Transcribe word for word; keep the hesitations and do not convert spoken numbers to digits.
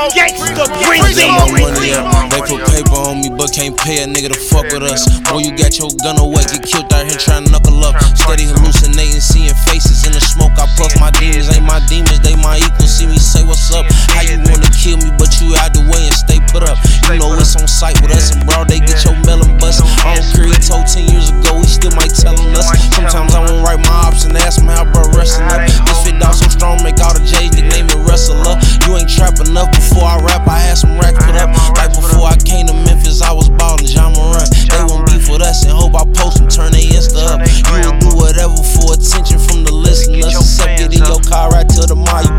Gangsta Breezy. Money up. They put paper on me, but can't pay a nigga to fuck with us. Boy, you got your gun away, get killed out here trying to knuckle up. Steady hallucinating, seeing faces in the smoke. I puff my demons, ain't my demons, they my equals. See me say what's up. How you wanna kill me, but you out the way and stay put up. You know it's on sight with us, and bro, they get your melon bust. I don't care, he told ten years ago, he still might tell on us. Sometimes I won't write my ops and ask him how bro wrestling up. This fit out so strong, make all the J's nickname it wrestler. You ain't trap enough. Before I rap, I had some racks put up. Like before I came to Memphis, I was ballin' John Moran. They won't beef with us and hope I post and turn they Insta up. You will do whatever for attention from the listeners. Except get in your car right to the mall.